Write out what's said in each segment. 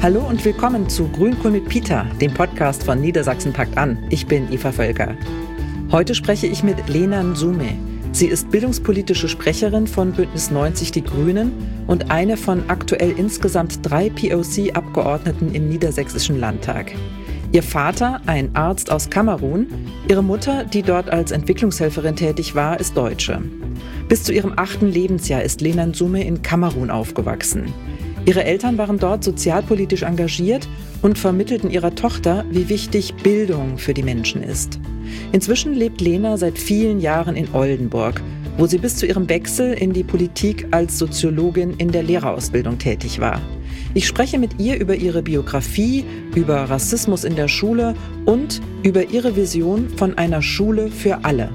Hallo und willkommen zu Grünkohl mit Peter, dem Podcast von Niedersachsen packt an. Ich bin Eva Völker. Heute spreche ich mit Lena Nzume. Sie ist bildungspolitische Sprecherin von Bündnis 90 Die Grünen und eine von aktuell insgesamt 3 POC-Abgeordneten im Niedersächsischen Landtag. Ihr Vater, ein Arzt aus Kamerun, ihre Mutter, die dort als Entwicklungshelferin tätig war, ist Deutsche. Bis zu ihrem 8. Lebensjahr ist Lena Nzume in Kamerun aufgewachsen. Ihre Eltern waren dort sozialpolitisch engagiert und vermittelten ihrer Tochter, wie wichtig Bildung für die Menschen ist. Inzwischen lebt Lena seit vielen Jahren in Oldenburg, wo sie bis zu ihrem Wechsel in die Politik als Soziologin in der Lehrerausbildung tätig war. Ich spreche mit ihr über ihre Biografie, über Rassismus in der Schule und über ihre Vision von einer Schule für alle.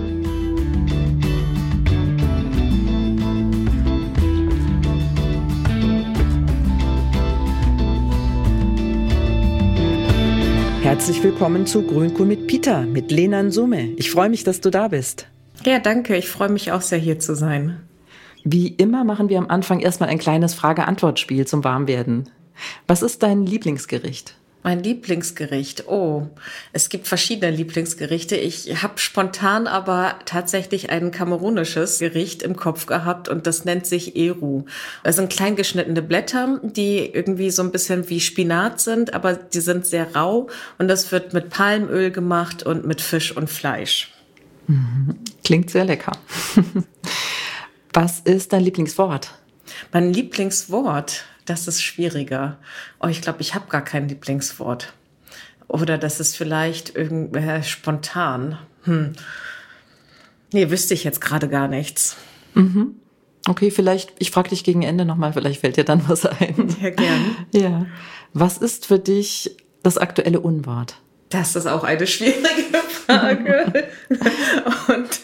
Herzlich willkommen zu Grünkohl mit Peter, mit Lena Nzume. Ich freue mich, dass du da bist. Ja, danke. Ich freue mich auch sehr, hier zu sein. Wie immer machen wir am Anfang erstmal ein kleines Frage-Antwort-Spiel zum Warmwerden. Was ist dein Lieblingsgericht? Mein Lieblingsgericht? Oh, es gibt verschiedene Lieblingsgerichte. Ich habe spontan aber tatsächlich ein kamerunisches Gericht im Kopf gehabt und das nennt sich Eru. Das sind klein geschnittene Blätter, die irgendwie so ein bisschen wie Spinat sind, aber die sind sehr rau und das wird mit Palmöl gemacht und mit Fisch und Fleisch. Klingt sehr lecker. Was ist dein Lieblingswort? Mein Lieblingswort? Das ist schwieriger. Oh, ich glaube, ich habe gar kein Lieblingswort. Oder das ist vielleicht irgendwie spontan. Nee, wüsste ich jetzt gerade gar nichts. Okay, vielleicht, ich frage dich gegen Ende nochmal, vielleicht fällt dir dann was ein. Ja, gern. Ja. Was ist für dich das aktuelle Unwort? Das ist auch eine schwierige Frage. Und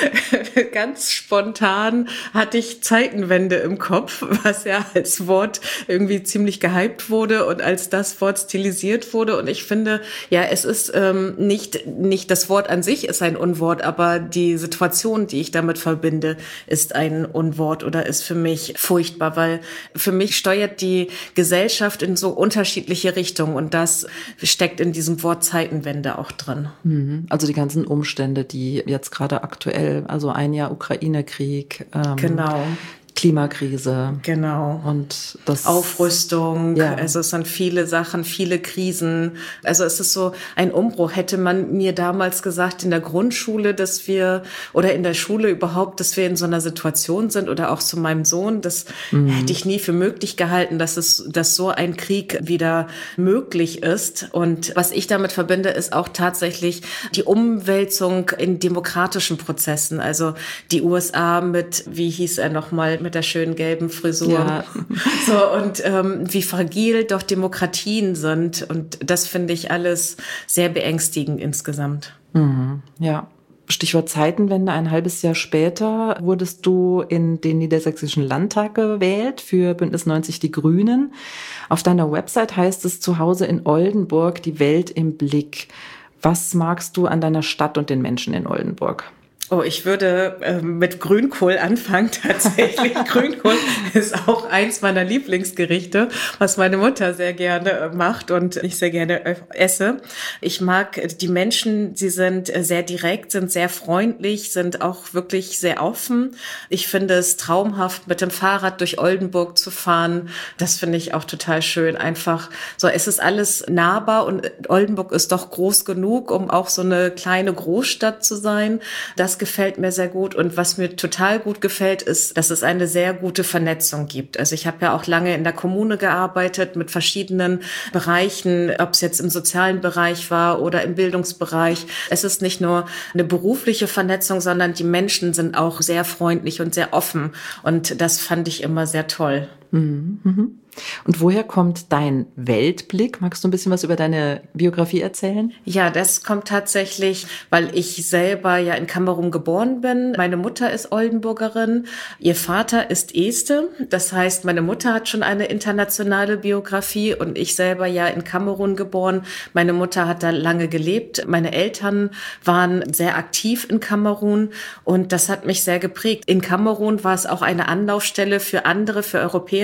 ganz spontan hatte ich Zeitenwende im Kopf, was ja als Wort irgendwie ziemlich gehypt wurde und als das Wort stilisiert wurde. Und ich finde, ja, es ist nicht das Wort an sich ist ein Unwort, aber die Situation, die ich damit verbinde, ist ein Unwort oder ist für mich furchtbar, weil für mich steuert die Gesellschaft in so unterschiedliche Richtungen und das steckt in diesem Wort Zeitenwende auch drin. Also die ganzen Umstände, die jetzt gerade aktuell, also ein Jahr Ukraine-Krieg, Genau. Klimakrise. Genau. Und das Aufrüstung, ja. Also es sind viele Sachen, viele Krisen. Also es ist so ein Umbruch. Hätte man mir damals gesagt in der Grundschule, dass wir, oder in der Schule überhaupt, dass wir in so einer Situation sind oder auch zu meinem Sohn, das hätte ich nie für möglich gehalten, dass so ein Krieg wieder möglich ist. Und was ich damit verbinde, ist auch tatsächlich die Umwälzung in demokratischen Prozessen. Also die USA mit, wie hieß er nochmal, mit der schönen gelben Frisur. Ja. So, und wie fragil doch Demokratien sind. Und das finde ich alles sehr beängstigend insgesamt. Ja. Stichwort Zeitenwende, ein halbes Jahr später wurdest du in den Niedersächsischen Landtag gewählt für Bündnis 90 Die Grünen. Auf deiner Website heißt es Zuhause in Oldenburg, die Welt im Blick. Was magst du an deiner Stadt und den Menschen in Oldenburg? Oh, ich würde mit Grünkohl anfangen tatsächlich. Grünkohl ist auch eins meiner Lieblingsgerichte, was meine Mutter sehr gerne macht und ich sehr gerne esse. Ich mag die Menschen, sie sind sehr direkt, sind sehr freundlich, sind auch wirklich sehr offen. Ich finde es traumhaft, mit dem Fahrrad durch Oldenburg zu fahren. Das finde ich auch total schön. Einfach so, es ist alles nahbar und Oldenburg ist doch groß genug, um auch so eine kleine Großstadt zu sein. Das gefällt mir sehr gut. Und was mir total gut gefällt, ist, dass es eine sehr gute Vernetzung gibt. Also ich habe ja auch lange in der Kommune gearbeitet mit verschiedenen Bereichen, ob es jetzt im sozialen Bereich war oder im Bildungsbereich. Es ist nicht nur eine berufliche Vernetzung, sondern die Menschen sind auch sehr freundlich und sehr offen. Und das fand ich immer sehr toll. Und woher kommt dein Weltblick? Magst du ein bisschen was über deine Biografie erzählen? Ja, das kommt tatsächlich, weil ich selber ja in Kamerun geboren bin. Meine Mutter ist Oldenburgerin, ihr Vater ist Este. Das heißt, meine Mutter hat schon eine internationale Biografie und ich selber ja in Kamerun geboren. Meine Mutter hat da lange gelebt. Meine Eltern waren sehr aktiv in Kamerun und das hat mich sehr geprägt. In Kamerun war es auch eine Anlaufstelle für andere, für Europäer,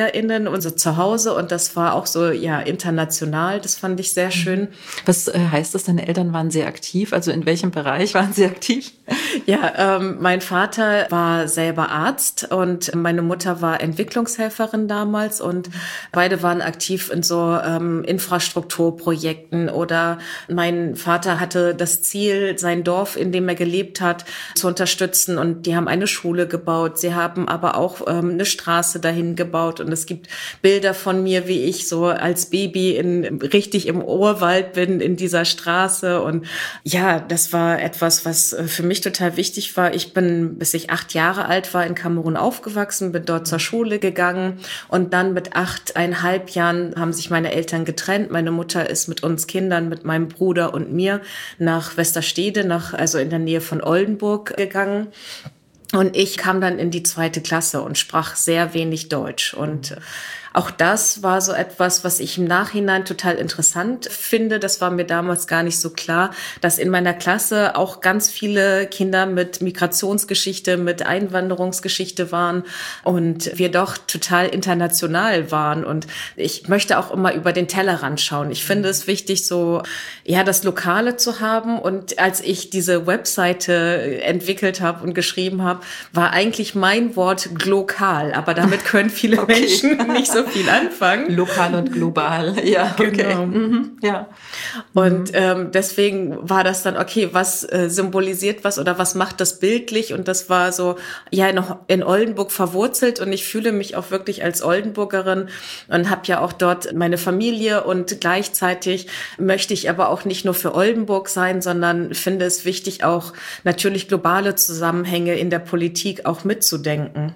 ErzieherInnen, unser Zuhause, und das war auch so, ja, international. Das fand ich sehr schön. Was heißt das, deine Eltern waren sehr aktiv? Also in welchem Bereich waren sie aktiv? Ja, mein Vater war selber Arzt und meine Mutter war Entwicklungshelferin damals, und beide waren aktiv in so Infrastrukturprojekten, oder mein Vater hatte das Ziel, sein Dorf, in dem er gelebt hat, zu unterstützen, und die haben eine Schule gebaut. Sie haben aber auch eine Straße dahin gebaut, und es gibt Bilder von mir, wie ich so als Baby richtig im Urwald bin in dieser Straße, und ja, das war etwas, was für mich total wichtig war. Ich bin, bis ich 8 Jahre alt war, in Kamerun aufgewachsen, bin dort zur Schule gegangen, und dann mit 8,5 Jahren haben sich meine Eltern getrennt. Meine Mutter ist mit uns Kindern, mit meinem Bruder und mir, nach Westerstede, also in der Nähe von Oldenburg gegangen. Und ich kam dann in die 2. Klasse und sprach sehr wenig Deutsch. Und auch das war so etwas, was ich im Nachhinein total interessant finde. Das war mir damals gar nicht so klar, dass in meiner Klasse auch ganz viele Kinder mit Migrationsgeschichte, mit Einwanderungsgeschichte waren und wir doch total international waren. Und ich möchte auch immer über den Tellerrand schauen. Ich finde es wichtig, so, ja, das Lokale zu haben. Und als ich diese Webseite entwickelt habe und geschrieben habe, war eigentlich mein Wort glokal. Aber damit können viele Menschen nicht so viel anfangen. Lokal und global, ja, okay. Genau. Ja. Und deswegen war das dann, okay, was symbolisiert was oder was macht das bildlich? Und das war so, ja, noch in Oldenburg verwurzelt, und ich fühle mich auch wirklich als Oldenburgerin und habe ja auch dort meine Familie, und gleichzeitig möchte ich aber auch nicht nur für Oldenburg sein, sondern finde es wichtig, auch natürlich globale Zusammenhänge in der Politik auch mitzudenken.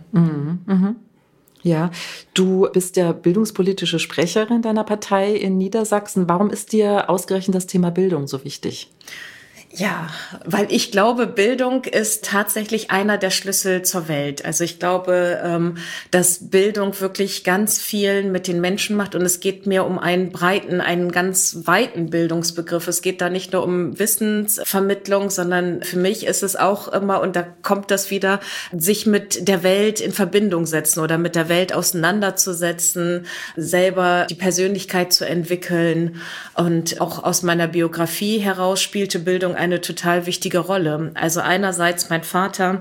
Ja, du bist ja bildungspolitische Sprecherin deiner Partei in Niedersachsen. Warum ist dir ausgerechnet das Thema Bildung so wichtig? Ja, weil ich glaube, Bildung ist tatsächlich einer der Schlüssel zur Welt. Also ich glaube, dass Bildung wirklich ganz viel mit den Menschen macht, und es geht mir um einen ganz weiten Bildungsbegriff. Es geht da nicht nur um Wissensvermittlung, sondern für mich ist es auch immer, und da kommt das wieder, sich mit der Welt in Verbindung setzen oder mit der Welt auseinanderzusetzen, selber die Persönlichkeit zu entwickeln. Und auch aus meiner Biografie heraus spielte Bildung eine total wichtige Rolle. Also einerseits mein Vater,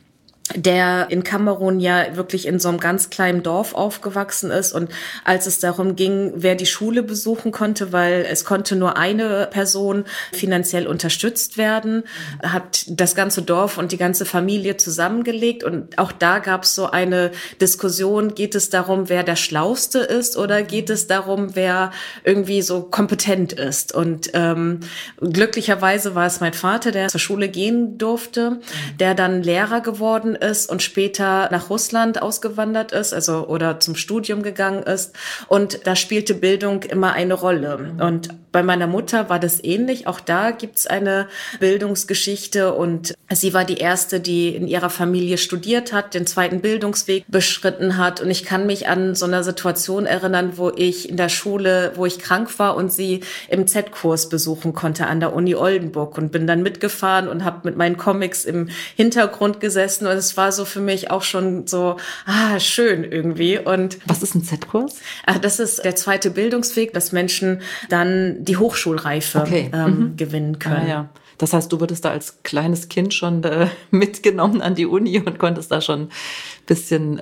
der in Kamerun ja wirklich in so einem ganz kleinen Dorf aufgewachsen ist, und als es darum ging, wer die Schule besuchen konnte, weil es konnte nur eine Person finanziell unterstützt werden, hat das ganze Dorf und die ganze Familie zusammengelegt, und auch da gab es so eine Diskussion, geht es darum, wer der Schlauste ist, oder geht es darum, wer irgendwie so kompetent ist? Und glücklicherweise war es mein Vater, der zur Schule gehen durfte, der dann Lehrer geworden ist und später nach Russland ausgewandert ist, oder zum Studium gegangen ist. Und da spielte Bildung immer eine Rolle. Und bei meiner Mutter war das ähnlich. Auch da gibt's eine Bildungsgeschichte, und sie war die erste, die in ihrer Familie studiert hat, den 2. Bildungsweg beschritten hat. Und ich kann mich an so eine Situation erinnern, wo ich in der Schule, wo ich krank war und sie im Z-Kurs besuchen konnte an der Uni Oldenburg, und bin dann mitgefahren und habe mit meinen Comics im Hintergrund gesessen, und es war so für mich auch schon so, schön irgendwie. Und was ist ein Z-Kurs? Das ist der 2. Bildungsweg, dass Menschen dann die Hochschulreife gewinnen können. Ja. Das heißt, du wurdest da als kleines Kind schon mitgenommen an die Uni und konntest da schon ein bisschen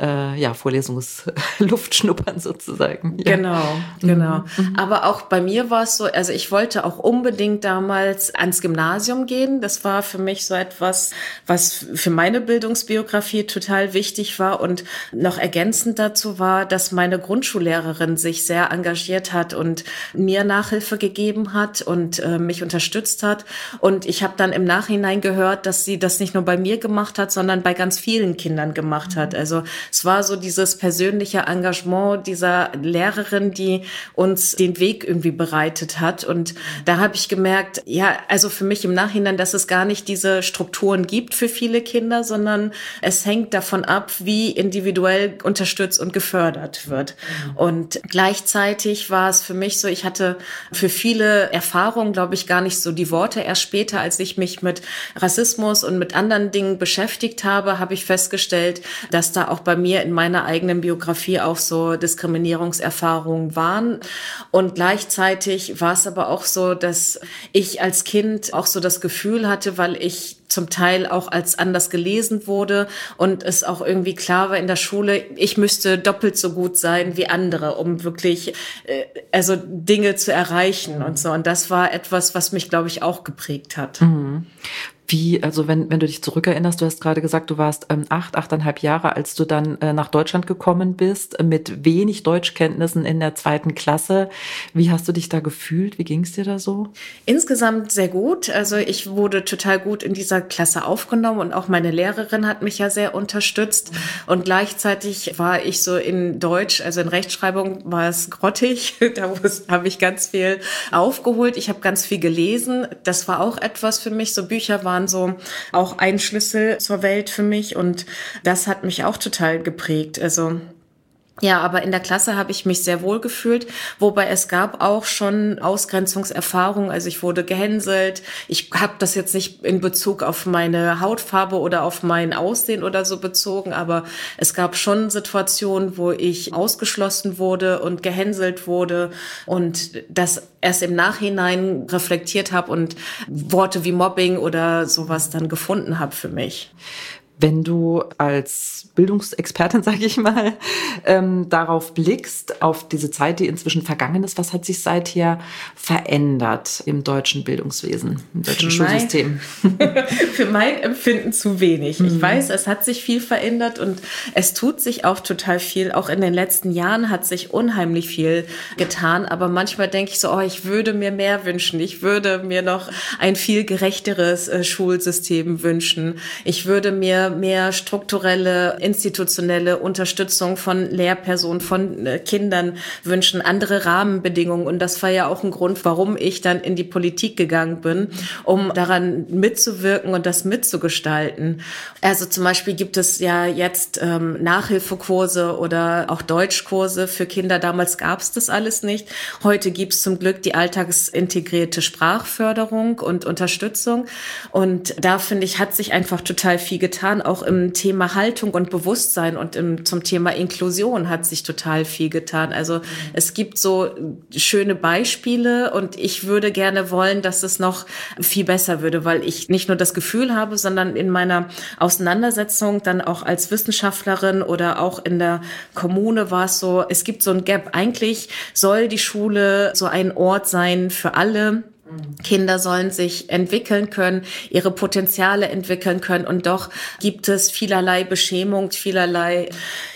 Vorlesungsluft schnuppern sozusagen. Ja. Genau. Aber auch bei mir war es so, also ich wollte auch unbedingt damals ans Gymnasium gehen. Das war für mich so etwas, was für meine Bildungsbiografie total wichtig war. Und noch ergänzend dazu war, dass meine Grundschullehrerin sich sehr engagiert hat und mir Nachhilfe gegeben hat und mich unterstützt hat. Und ich habe dann im Nachhinein gehört, dass sie das nicht nur bei mir gemacht hat, sondern bei ganz vielen Kindern gemacht hat. Also es war so dieses persönliche Engagement dieser Lehrerin, die uns den Weg irgendwie bereitet hat. Und da habe ich gemerkt, ja, also für mich im Nachhinein, dass es gar nicht diese Strukturen gibt für viele Kinder, sondern es hängt davon ab, wie individuell unterstützt und gefördert wird. Und gleichzeitig war es für mich so, ich hatte für viele Erfahrungen, glaube ich, gar nicht so die Worte erst später später, als ich mich mit Rassismus und mit anderen Dingen beschäftigt habe, habe ich festgestellt, dass da auch bei mir in meiner eigenen Biografie auch so Diskriminierungserfahrungen waren. Und gleichzeitig war es aber auch so, dass ich als Kind auch so das Gefühl hatte, weil ich zum Teil auch als anders gelesen wurde und es auch irgendwie klar war in der Schule, ich müsste doppelt so gut sein wie andere, um wirklich also Dinge zu erreichen und so. Und das war etwas, was mich, glaube ich, auch geprägt hat. Mhm. Wie, also wenn du dich zurückerinnerst, du hast gerade gesagt, du warst 8,5 Jahre, als du dann nach Deutschland gekommen bist, mit wenig Deutschkenntnissen in der 2. Klasse. Wie hast du dich da gefühlt? Wie ging es dir da so? Insgesamt sehr gut. Also ich wurde total gut in dieser Klasse aufgenommen und auch meine Lehrerin hat mich ja sehr unterstützt. Und gleichzeitig war ich so in Deutsch, also in Rechtschreibung war es grottig. Da habe ich ganz viel aufgeholt. Ich habe ganz viel gelesen. Das war auch etwas für mich. So Bücher waren so auch ein Schlüssel zur Welt für mich und das hat mich auch total geprägt. Also ja, aber in der Klasse habe ich mich sehr wohl gefühlt, wobei es gab auch schon Ausgrenzungserfahrungen. Also ich wurde gehänselt. Ich habe das jetzt nicht in Bezug auf meine Hautfarbe oder auf mein Aussehen oder so bezogen, aber es gab schon Situationen, wo ich ausgeschlossen wurde und gehänselt wurde und das erst im Nachhinein reflektiert habe und Worte wie Mobbing oder sowas dann gefunden habe für mich. Wenn du als Bildungsexpertin, sage ich mal, darauf blickst, auf diese Zeit, die inzwischen vergangen ist, was hat sich seither verändert im deutschen Bildungswesen, im deutschen Schulsystem? Für mein Empfinden zu wenig. Ich weiß, es hat sich viel verändert und es tut sich auch total viel. Auch in den letzten Jahren hat sich unheimlich viel getan. Aber manchmal denke ich so, ich würde mir mehr wünschen. Ich würde mir noch ein viel gerechteres Schulsystem wünschen. Ich würde mir mehr strukturelle, institutionelle Unterstützung von Lehrpersonen, von Kindern wünschen, andere Rahmenbedingungen. Und das war ja auch ein Grund, warum ich dann in die Politik gegangen bin, um daran mitzuwirken und das mitzugestalten. Also zum Beispiel gibt es ja jetzt Nachhilfekurse oder auch Deutschkurse für Kinder. Damals gab es das alles nicht. Heute gibt es zum Glück die alltagsintegrierte Sprachförderung und Unterstützung. Und da, finde ich, hat sich einfach total viel getan. Auch im Thema Haltung und Bewusstsein und zum Thema Inklusion hat sich total viel getan. Also es gibt so schöne Beispiele und ich würde gerne wollen, dass es noch viel besser würde, weil ich nicht nur das Gefühl habe, sondern in meiner Auseinandersetzung dann auch als Wissenschaftlerin oder auch in der Kommune war es so, es gibt so ein Gap. Eigentlich soll die Schule so ein Ort sein für alle. Kinder sollen sich entwickeln können, ihre Potenziale entwickeln können und doch gibt es vielerlei Beschämung, vielerlei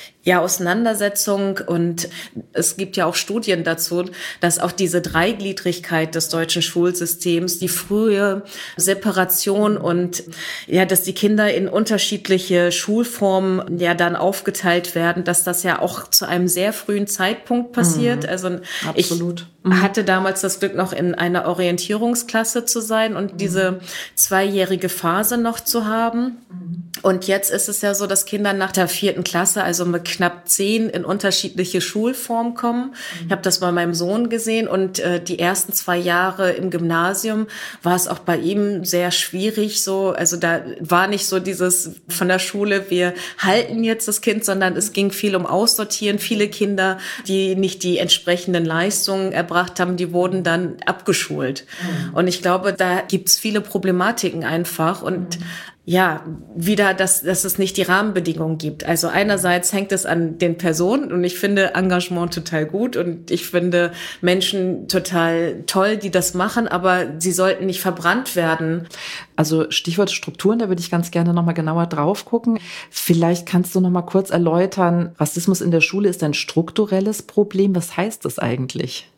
Auseinandersetzung und es gibt ja auch Studien dazu, dass auch diese Dreigliedrigkeit des deutschen Schulsystems, die frühe Separation und dass die Kinder in unterschiedliche Schulformen dann aufgeteilt werden, dass das ja auch zu einem sehr frühen Zeitpunkt passiert. Also absolut. Ich hatte damals das Glück, noch in einer Orientierungsklasse zu sein und diese 2-jährige Phase noch zu haben. Und jetzt ist es ja so, dass Kinder nach der 4. Klasse, also mit knapp 10, in unterschiedliche Schulformen kommen. Ich habe das bei meinem Sohn gesehen und die ersten 2 Jahre im Gymnasium war es auch bei ihm sehr schwierig. So, also da war nicht so dieses von der Schule, wir halten jetzt das Kind, sondern es ging viel um Aussortieren. Viele Kinder, die nicht die entsprechenden Leistungen erbracht haben, die wurden dann abgeschult. Und ich glaube, da gibt's viele Problematiken einfach und wieder, dass es nicht die Rahmenbedingungen gibt. Also einerseits hängt es an den Personen und ich finde Engagement total gut und ich finde Menschen total toll, die das machen, aber sie sollten nicht verbrannt werden. Also Stichwort Strukturen, da würde ich ganz gerne nochmal genauer drauf gucken. Vielleicht kannst du nochmal kurz erläutern, Rassismus in der Schule ist ein strukturelles Problem. Was heißt das eigentlich?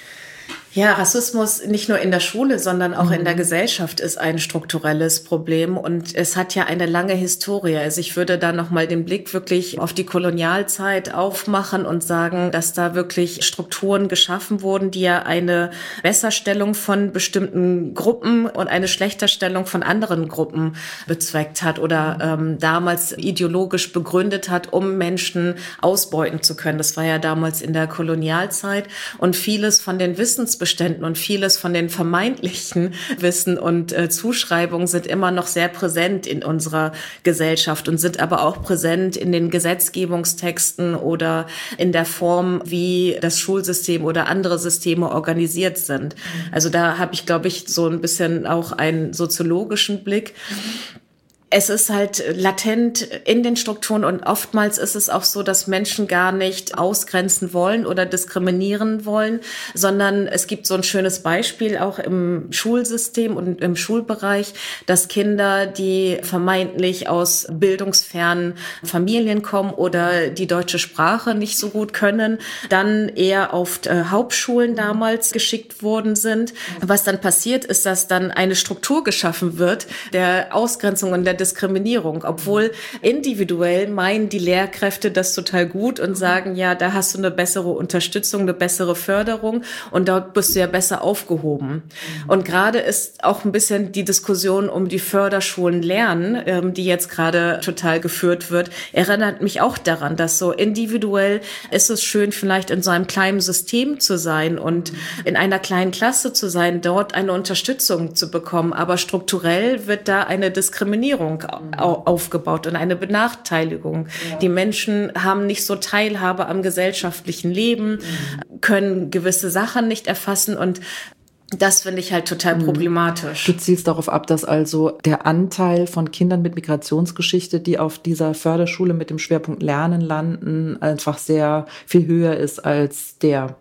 Ja, Rassismus nicht nur in der Schule, sondern auch in der Gesellschaft ist ein strukturelles Problem und es hat ja eine lange Historie. Also ich würde da nochmal den Blick wirklich auf die Kolonialzeit aufmachen und sagen, dass da wirklich Strukturen geschaffen wurden, die ja eine Besserstellung von bestimmten Gruppen und eine Schlechterstellung von anderen Gruppen bezweckt hat oder damals ideologisch begründet hat, um Menschen ausbeuten zu können. Das war ja damals in der Kolonialzeit und vieles von den Wissensbeständen, Wissensbeständen und vieles von den vermeintlichen Wissen und Zuschreibungen sind immer noch sehr präsent in unserer Gesellschaft und sind aber auch präsent in den Gesetzgebungstexten oder in der Form, wie das Schulsystem oder andere Systeme organisiert sind. Also da habe ich, glaube ich, so ein bisschen auch einen soziologischen Blick. Es ist halt latent in den Strukturen und oftmals ist es auch so, dass Menschen gar nicht ausgrenzen wollen oder diskriminieren wollen, sondern es gibt so ein schönes Beispiel auch im Schulsystem und im Schulbereich, dass Kinder, die vermeintlich aus bildungsfernen Familien kommen oder die deutsche Sprache nicht so gut können, dann eher auf Hauptschulen damals geschickt worden sind. Was dann passiert, ist, dass dann eine Struktur geschaffen wird der Ausgrenzung und der Diskriminierung, obwohl individuell meinen die Lehrkräfte das total gut und sagen, ja, da hast du eine bessere Unterstützung, eine bessere Förderung und dort bist du ja besser aufgehoben. Und gerade ist auch ein bisschen die Diskussion um die Förderschulen Lernen, die jetzt gerade total geführt wird, erinnert mich auch daran, dass so individuell ist es schön, vielleicht in so einem kleinen System zu sein und in einer kleinen Klasse zu sein, dort eine Unterstützung zu bekommen, aber strukturell wird da eine Diskriminierung aufgebaut und eine Benachteiligung. Ja. Die Menschen haben nicht so Teilhabe am gesellschaftlichen Leben, können gewisse Sachen nicht erfassen und das finde ich halt total problematisch. Du zielst darauf ab, dass also der Anteil von Kindern mit Migrationsgeschichte, die auf dieser Förderschule mit dem Schwerpunkt Lernen landen, einfach sehr viel höher ist als der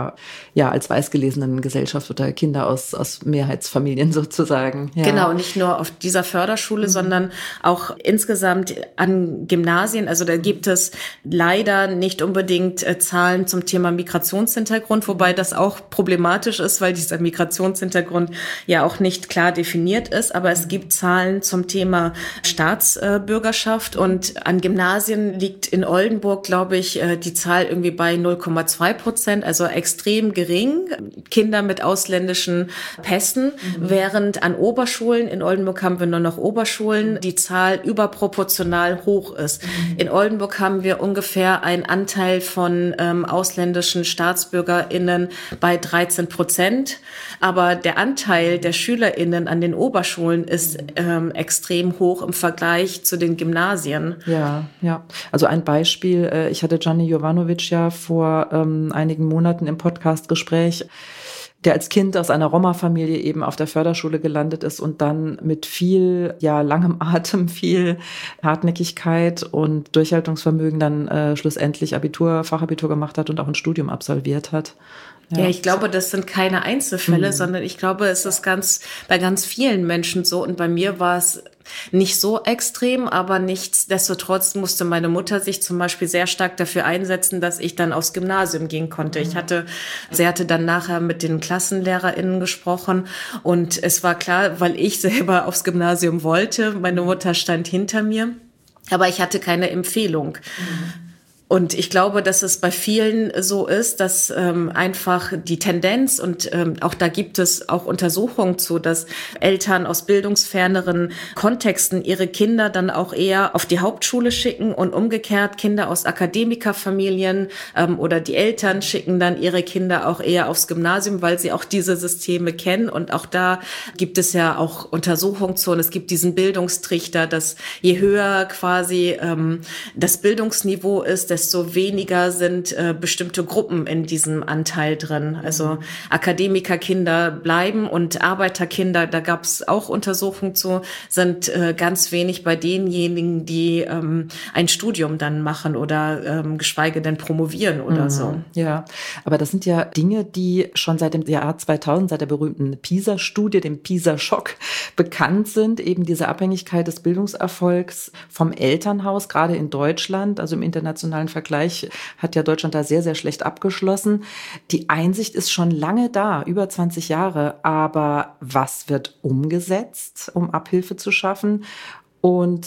ja als weißgelesenen Gesellschaft oder Kinder aus Mehrheitsfamilien sozusagen. Ja. Genau, nicht nur auf dieser Förderschule, sondern auch insgesamt an Gymnasien. Also da gibt es leider nicht unbedingt Zahlen zum Thema Migrationshintergrund, wobei das auch problematisch ist, weil dieser Migrationshintergrund ja auch nicht klar definiert ist, aber es gibt Zahlen zum Thema Staatsbürgerschaft und an Gymnasien liegt in Oldenburg, glaube ich, die Zahl irgendwie bei 0,2%, also extrem gering, Kinder mit ausländischen Pässen, während an Oberschulen, in Oldenburg haben wir nur noch Oberschulen, die Zahl überproportional hoch ist. In Oldenburg haben wir ungefähr einen Anteil von ausländischen StaatsbürgerInnen bei 13%. Aber der Anteil der SchülerInnen an den Oberschulen ist extrem hoch im Vergleich zu den Gymnasien. Ja. Also ein Beispiel, ich hatte Gianni Jovanovic ja vor einigen Monaten im Podcastgespräch, der als Kind aus einer Roma-Familie eben auf der Förderschule gelandet ist und dann mit viel, langem Atem, viel Hartnäckigkeit und Durchhaltungsvermögen dann schlussendlich Fachabitur gemacht hat und auch ein Studium absolviert hat. Ja, ich glaube, das sind keine Einzelfälle, sondern ich glaube, es ist bei ganz vielen Menschen so. Und bei mir war es nicht so extrem, aber nichtsdestotrotz musste meine Mutter sich zum Beispiel sehr stark dafür einsetzen, dass ich dann aufs Gymnasium gehen konnte. Sie hatte dann nachher mit den KlassenlehrerInnen gesprochen und es war klar, weil ich selber aufs Gymnasium wollte, meine Mutter stand hinter mir, aber ich hatte keine Empfehlung. Und ich glaube, dass es bei vielen so ist, dass einfach die Tendenz und auch da gibt es auch Untersuchungen zu, dass Eltern aus bildungsferneren Kontexten ihre Kinder dann auch eher auf die Hauptschule schicken und umgekehrt Kinder aus Akademikerfamilien oder die Eltern schicken dann ihre Kinder auch eher aufs Gymnasium, weil sie auch diese Systeme kennen. Und auch da gibt es ja auch Untersuchungen zu und es gibt diesen Bildungstrichter, dass je höher quasi das Bildungsniveau ist, desto weniger sind bestimmte Gruppen in diesem Anteil drin. Also Akademikerkinder bleiben und Arbeiterkinder, da gab es auch Untersuchungen zu, sind ganz wenig bei denjenigen, die ein Studium dann machen oder geschweige denn promovieren oder so. Ja, aber das sind ja Dinge, die schon seit dem Jahr 2000, seit der berühmten PISA-Studie, dem PISA-Schock, bekannt sind. Eben diese Abhängigkeit des Bildungserfolgs vom Elternhaus, gerade in Deutschland, also im internationalen Vergleich hat ja Deutschland da sehr, sehr schlecht abgeschlossen. Die Einsicht ist schon lange da, über 20 Jahre. Aber was wird umgesetzt, um Abhilfe zu schaffen? Und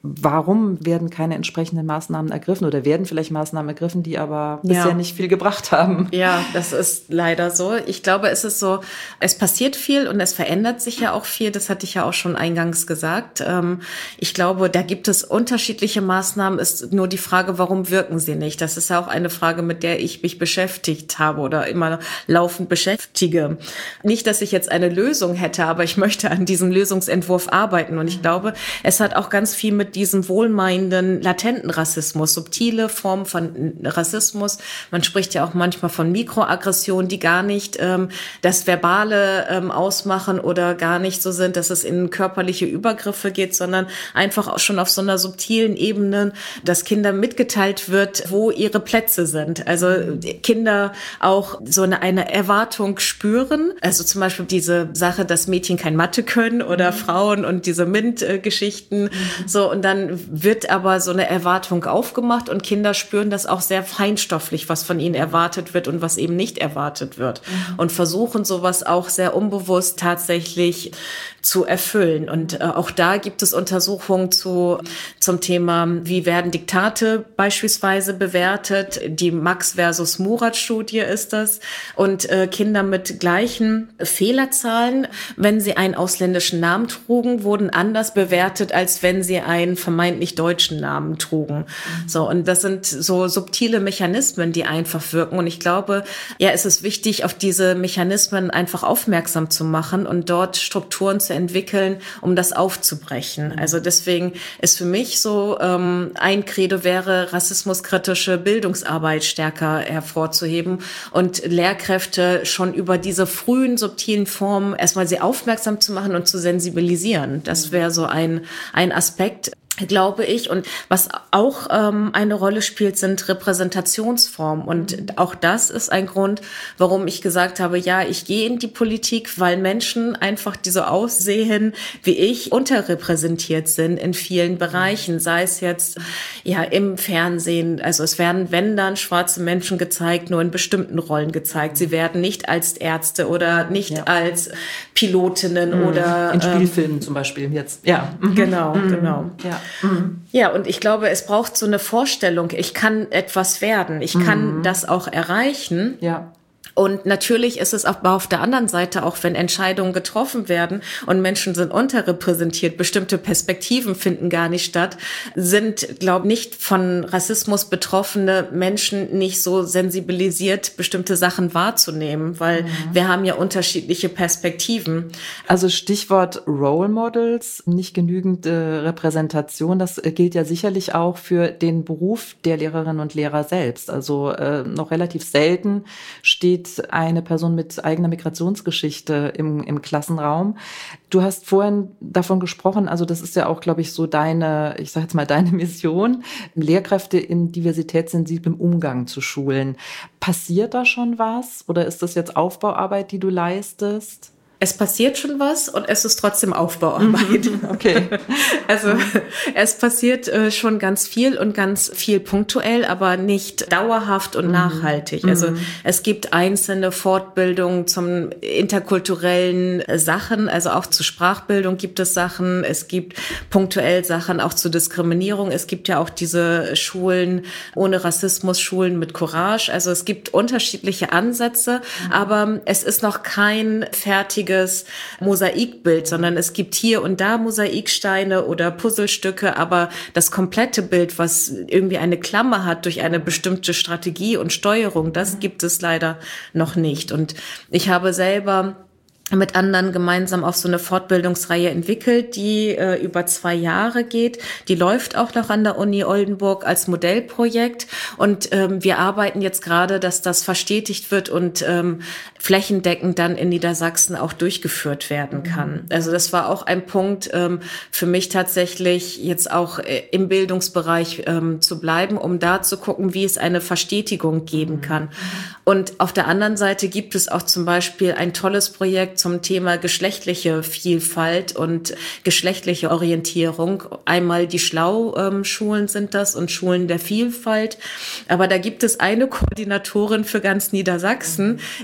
Warum werden keine entsprechenden Maßnahmen ergriffen oder werden vielleicht Maßnahmen ergriffen, die aber bisher nicht viel gebracht haben? Ja, das ist leider so. Ich glaube, es ist so, es passiert viel und es verändert sich ja auch viel. Das hatte ich ja auch schon eingangs gesagt. Ich glaube, da gibt es unterschiedliche Maßnahmen. Ist nur die Frage, warum wirken sie nicht? Das ist ja auch eine Frage, mit der ich mich beschäftigt habe oder immer laufend beschäftige. Nicht, dass ich jetzt eine Lösung hätte, aber ich möchte an diesem Lösungsentwurf arbeiten. Und ich glaube, es hat auch ganz viel mit diesem wohlmeinenden, latenten Rassismus, subtile Formen von Rassismus. Man spricht ja auch manchmal von Mikroaggressionen, die gar nicht das Verbale ausmachen oder gar nicht so sind, dass es in körperliche Übergriffe geht, sondern einfach auch schon auf so einer subtilen Ebene, dass Kindern mitgeteilt wird, wo ihre Plätze sind. Also Kinder auch so eine Erwartung spüren. Also zum Beispiel diese Sache, dass Mädchen kein Mathe können oder Frauen und diese MINT-Geschichten. So, und dann wird aber so eine Erwartung aufgemacht und Kinder spüren das auch sehr feinstofflich, was von ihnen erwartet wird und was eben nicht erwartet wird. Und versuchen sowas auch sehr unbewusst tatsächlich zu erfüllen. Und auch da gibt es Untersuchungen zum Thema, wie werden Diktate beispielsweise bewertet. Die Max versus Murat-Studie ist das. Und Kinder mit gleichen Fehlerzahlen, wenn sie einen ausländischen Namen trugen, wurden anders bewertet, als wenn sie einen vermeintlich deutschen Namen trugen. So, und das sind so subtile Mechanismen, die einfach wirken. Und ich glaube, ja, es ist wichtig, auf diese Mechanismen einfach aufmerksam zu machen und dort Strukturen zu entwickeln, um das aufzubrechen. Also deswegen ist für mich so ein Credo wäre, rassismuskritische Bildungsarbeit stärker hervorzuheben und Lehrkräfte schon über diese frühen subtilen Formen erstmal sehr aufmerksam zu machen und zu sensibilisieren. Das wäre so ein Aspekt, glaube ich. Und was auch eine Rolle spielt, sind Repräsentationsformen. Und auch das ist ein Grund, warum ich gesagt habe, ja, ich gehe in die Politik, weil Menschen einfach, die so aussehen wie ich, unterrepräsentiert sind in vielen Bereichen. Sei es jetzt ja im Fernsehen, also es werden, wenn dann, schwarze Menschen gezeigt, nur in bestimmten Rollen gezeigt. Sie werden nicht als Ärzte oder nicht als Pilotinnen oder in Spielfilmen zum Beispiel jetzt. Ja, genau. Ja. Ja, und ich glaube, es braucht so eine Vorstellung, ich kann etwas werden, ich kann das auch erreichen. Ja. Und natürlich ist es aber auf der anderen Seite auch, wenn Entscheidungen getroffen werden und Menschen sind unterrepräsentiert, bestimmte Perspektiven finden gar nicht statt, sind, glaube ich, nicht von Rassismus betroffene Menschen nicht so sensibilisiert, bestimmte Sachen wahrzunehmen, weil wir haben ja unterschiedliche Perspektiven. Also Stichwort Role Models, nicht genügend Repräsentation, das gilt ja sicherlich auch für den Beruf der Lehrerinnen und Lehrer selbst. Also noch relativ selten steht eine Person mit eigener Migrationsgeschichte im Klassenraum. Du hast vorhin davon gesprochen, also das ist ja auch, glaube ich, so deine, ich sage jetzt mal deine Mission, Lehrkräfte in diversitätssensiblem Umgang zu schulen. Passiert da schon was oder ist das jetzt Aufbauarbeit, die du leistest? Es passiert schon was und es ist trotzdem Aufbauarbeit. Okay. Also es passiert schon ganz viel und ganz viel punktuell, aber nicht dauerhaft und nachhaltig. Also es gibt einzelne Fortbildungen zum interkulturellen Sachen, also auch zur Sprachbildung gibt es Sachen. Es gibt punktuell Sachen auch zur Diskriminierung. Es gibt ja auch diese Schulen ohne Rassismus, Schulen mit Courage. Also es gibt unterschiedliche Ansätze, aber es ist noch kein fertiges Mosaikbild, sondern es gibt hier und da Mosaiksteine oder Puzzlestücke, aber das komplette Bild, was irgendwie eine Klammer hat durch eine bestimmte Strategie und Steuerung, das gibt es leider noch nicht. Und ich habe selber mit anderen gemeinsam auch so eine Fortbildungsreihe entwickelt, die über 2 Jahre geht. Die läuft auch noch an der Uni Oldenburg als Modellprojekt. Und wir arbeiten jetzt gerade, dass das verstetigt wird und flächendeckend dann in Niedersachsen auch durchgeführt werden kann. Also das war auch ein Punkt für mich tatsächlich, jetzt auch im Bildungsbereich zu bleiben, um da zu gucken, wie es eine Verstetigung geben kann. Und auf der anderen Seite gibt es auch zum Beispiel ein tolles Projekt zum Thema geschlechtliche Vielfalt und geschlechtliche Orientierung. Einmal die Schlau-Schulen sind das und Schulen der Vielfalt. Aber da gibt es eine Koordinatorin für ganz Niedersachsen, die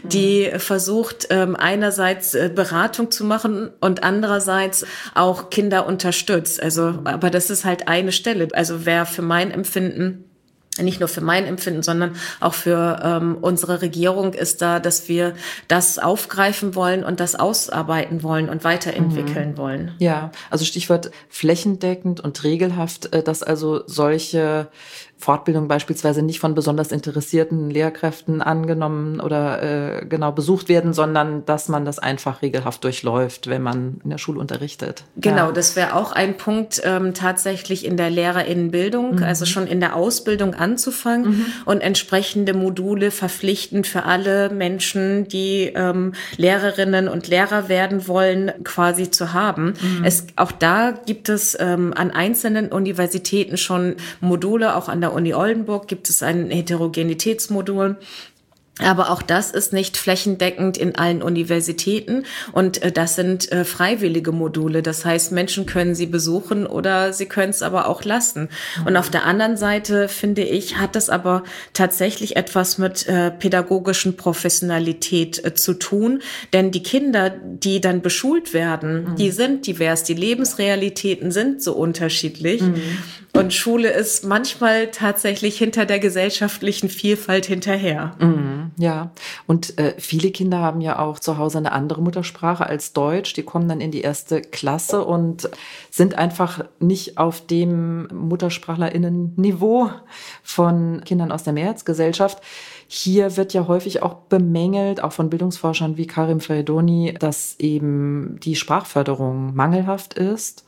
die versucht, einerseits Beratung zu machen und andererseits auch Kinder unterstützt. Also, aber das ist halt eine Stelle. Also wer für mein Empfinden, nicht nur für mein Empfinden, sondern auch für unsere Regierung ist da, dass wir das aufgreifen wollen und das ausarbeiten wollen und weiterentwickeln wollen. Ja, also Stichwort flächendeckend und regelhaft, dass also solche Fortbildung beispielsweise nicht von besonders interessierten Lehrkräften angenommen oder genau besucht werden, sondern dass man das einfach regelhaft durchläuft, wenn man in der Schule unterrichtet. Genau, ja. Das wäre auch ein Punkt tatsächlich in der LehrerInnenbildung, also schon in der Ausbildung anzufangen und entsprechende Module verpflichtend für alle Menschen, die Lehrerinnen und Lehrer werden wollen, quasi zu haben. Auch da gibt es an einzelnen Universitäten schon Module, auch an der Uni Oldenburg gibt es ein Heterogenitätsmodul. Aber auch das ist nicht flächendeckend in allen Universitäten und das sind freiwillige Module. Das heißt, Menschen können sie besuchen oder sie können es aber auch lassen. Und auf der anderen Seite, finde ich, hat das aber tatsächlich etwas mit pädagogischen Professionalität zu tun. Denn die Kinder, die dann beschult werden, die sind divers. Die Lebensrealitäten sind so unterschiedlich. Und Schule ist manchmal tatsächlich hinter der gesellschaftlichen Vielfalt hinterher. Ja, und viele Kinder haben ja auch zu Hause eine andere Muttersprache als Deutsch. Die kommen dann in die 1. Klasse und sind einfach nicht auf dem MuttersprachlerInnen-Niveau von Kindern aus der Mehrheitsgesellschaft. Hier wird ja häufig auch bemängelt, auch von Bildungsforschern wie Karim Feridoni, dass eben die Sprachförderung mangelhaft ist.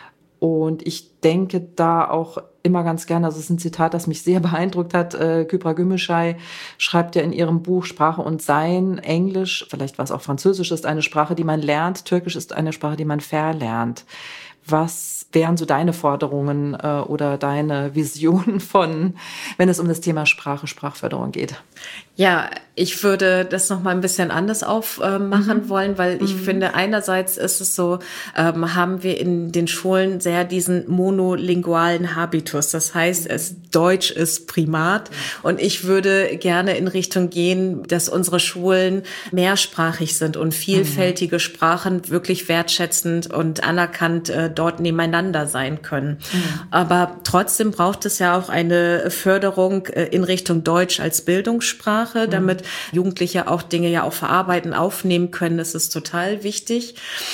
Und ich denke da auch immer ganz gerne, also es ist ein Zitat, das mich sehr beeindruckt hat, Kübra Gümüşay schreibt ja in ihrem Buch Sprache und Sein, Englisch, vielleicht was auch Französisch ist eine Sprache, die man lernt, Türkisch ist eine Sprache, die man verlernt. Was wären so deine Forderungen oder deine Visionen von, wenn es um das Thema Sprache, Sprachförderung geht? Ja, ich würde das noch mal ein bisschen anders aufmachen wollen, weil ich finde, einerseits ist es so, haben wir in den Schulen sehr diesen monolingualen Habitus. Das heißt, Deutsch ist Primat. Und ich würde gerne in Richtung gehen, dass unsere Schulen mehrsprachig sind und vielfältige Sprachen wirklich wertschätzend und anerkannt dort nebeneinander sein können. Aber trotzdem braucht es ja auch eine Förderung in Richtung Deutsch als Bildungssprache, damit Jugendliche auch Dinge ja auch verarbeiten, aufnehmen können. Das ist total wichtig.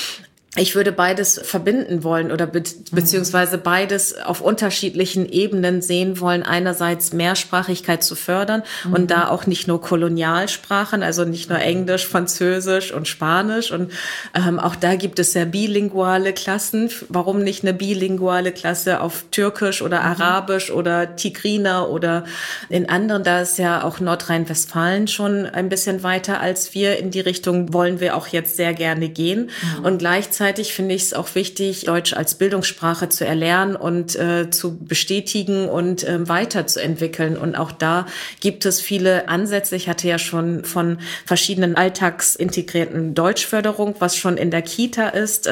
Ich würde beides verbinden wollen oder beziehungsweise beides auf unterschiedlichen Ebenen sehen wollen. Einerseits Mehrsprachigkeit zu fördern und da auch nicht nur Kolonialsprachen, also nicht nur Englisch, Französisch und Spanisch. Und auch da gibt es ja bilinguale Klassen. Warum nicht eine bilinguale Klasse auf Türkisch oder Arabisch oder Tigriner oder in anderen? Da ist ja auch Nordrhein-Westfalen schon ein bisschen weiter als wir. In die Richtung wollen wir auch jetzt sehr gerne gehen. Und gleichzeitig finde ich es auch wichtig, Deutsch als Bildungssprache zu erlernen und zu bestätigen und weiterzuentwickeln. Und auch da gibt es viele Ansätze. Ich hatte ja schon von verschiedenen alltagsintegrierten Deutschförderung, was schon in der Kita ist.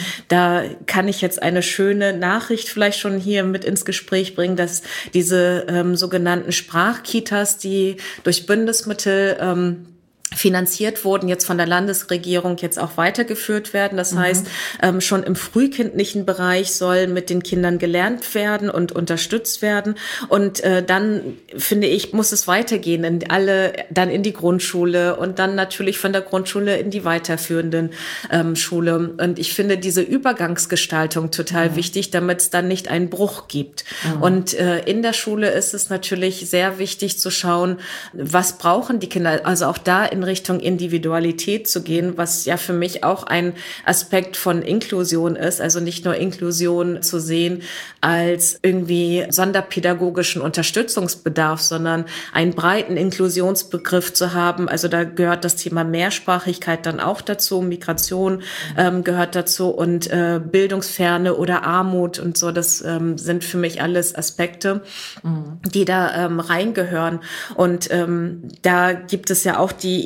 Da kann ich jetzt eine schöne Nachricht vielleicht schon hier mit ins Gespräch bringen, dass diese sogenannten Sprachkitas, die durch Bundesmittel finanziert wurden, jetzt von der Landesregierung jetzt auch weitergeführt werden. Das heißt, schon im frühkindlichen Bereich soll mit den Kindern gelernt werden und unterstützt werden. Und dann, finde ich, muss es weitergehen, dann in die Grundschule und dann natürlich von der Grundschule in die weiterführenden Schule. Und ich finde diese Übergangsgestaltung total wichtig, damit es dann nicht einen Bruch gibt. Und in der Schule ist es natürlich sehr wichtig zu schauen, was brauchen die Kinder, also auch da in Richtung Individualität zu gehen, was ja für mich auch ein Aspekt von Inklusion ist, also nicht nur Inklusion zu sehen als irgendwie sonderpädagogischen Unterstützungsbedarf, sondern einen breiten Inklusionsbegriff zu haben. Also da gehört das Thema Mehrsprachigkeit dann auch dazu, Migration gehört dazu und Bildungsferne oder Armut und so, das sind für mich alles Aspekte, die da reingehören. Und da gibt es ja auch die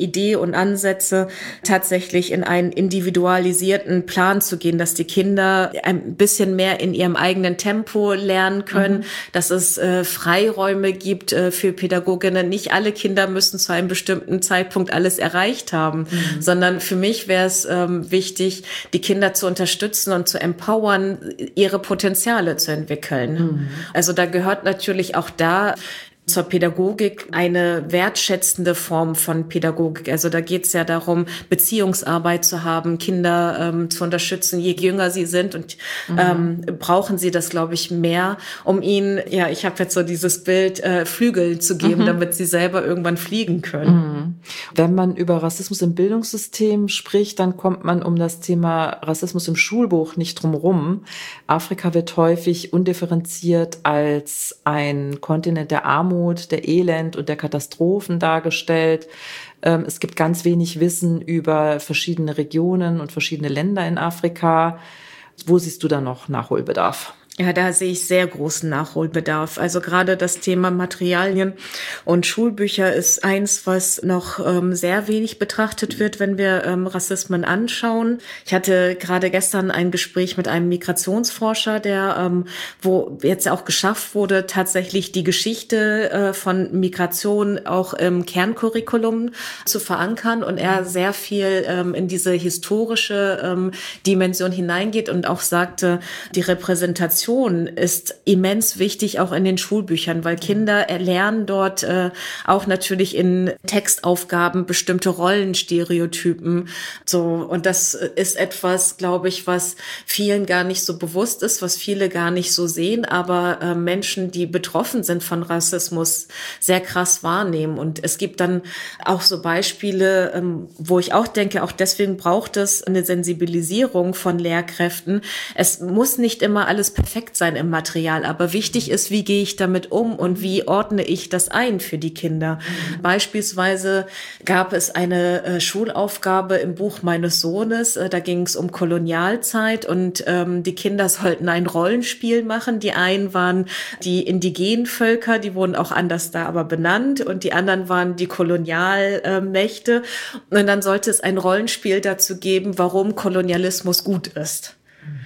Idee und Ansätze, tatsächlich in einen individualisierten Plan zu gehen, dass die Kinder ein bisschen mehr in ihrem eigenen Tempo lernen können, dass es Freiräume gibt für Pädagoginnen. Nicht alle Kinder müssen zu einem bestimmten Zeitpunkt alles erreicht haben, sondern für mich wäre es wichtig, die Kinder zu unterstützen und zu empowern, ihre Potenziale zu entwickeln. Also da gehört natürlich auch da zur Pädagogik eine wertschätzende Form von Pädagogik. Also da geht es ja darum, Beziehungsarbeit zu haben, Kinder zu unterstützen, je jünger sie sind und brauchen sie das, glaube ich, mehr, um ihnen, ja, ich habe jetzt so dieses Bild, Flügel zu geben, damit sie selber irgendwann fliegen können. Wenn man über Rassismus im Bildungssystem spricht, dann kommt man um das Thema Rassismus im Schulbuch nicht drum rum. Afrika wird häufig undifferenziert als ein Kontinent der Armut, der Elend und der Katastrophen dargestellt. Es gibt ganz wenig Wissen über verschiedene Regionen und verschiedene Länder in Afrika. Wo siehst du da noch Nachholbedarf? Ja, da sehe ich sehr großen Nachholbedarf. Also gerade das Thema Materialien und Schulbücher ist eins, was noch sehr wenig betrachtet wird, wenn wir Rassismen anschauen. Ich hatte gerade gestern ein Gespräch mit einem Migrationsforscher, der, wo jetzt auch geschafft wurde, tatsächlich die Geschichte von Migration auch im Kerncurriculum zu verankern und er sehr viel in diese historische Dimension hineingeht und auch sagte, die Repräsentation ist immens wichtig, auch in den Schulbüchern, weil Kinder erlernen dort auch natürlich in Textaufgaben bestimmte Rollenstereotypen. So, und das ist etwas, glaube ich, was vielen gar nicht so bewusst ist, was viele gar nicht so sehen, aber Menschen, die betroffen sind von Rassismus, sehr krass wahrnehmen. Und es gibt dann auch so Beispiele, wo ich auch denke, auch deswegen braucht es eine Sensibilisierung von Lehrkräften. Es muss nicht immer alles perfekt sein im Material, aber wichtig ist, wie gehe ich damit um und wie ordne ich das ein für die Kinder. Beispielsweise gab es eine Schulaufgabe im Buch meines Sohnes, da ging es um Kolonialzeit und die Kinder sollten ein Rollenspiel machen. Die einen waren die indigenen Völker, die wurden auch anders da aber benannt und die anderen waren die Kolonialmächte und dann sollte es ein Rollenspiel dazu geben, warum Kolonialismus gut ist.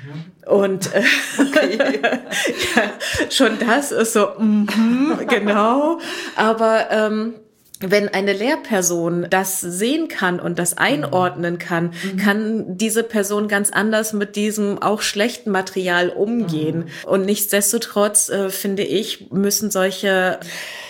Und ja, schon das ist so, genau. Aber wenn eine Lehrperson das sehen kann und das einordnen kann, kann diese Person ganz anders mit diesem auch schlechten Material umgehen. Und nichtsdestotrotz, finde ich, müssen solche